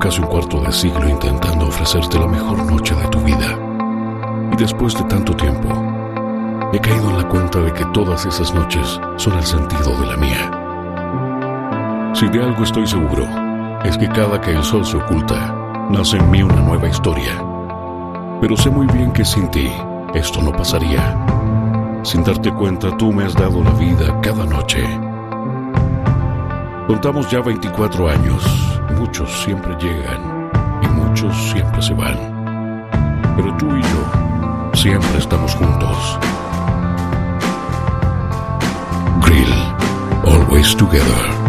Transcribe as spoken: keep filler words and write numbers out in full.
casi un cuarto de siglo intentando ofrecerte la mejor noche de tu vida. Y después de tanto tiempo, he caído en la cuenta de que todas esas noches son el sentido de la mía. Si de algo estoy seguro, es que cada que el sol se oculta, nace en mí una nueva historia. Pero sé muy bien que sin ti, esto no pasaría. Sin darte cuenta, tú me has dado la vida cada noche. Contamos ya veinticuatro años. Muchos siempre llegan y muchos siempre se van. Pero tú y yo siempre estamos juntos. Grill, always together.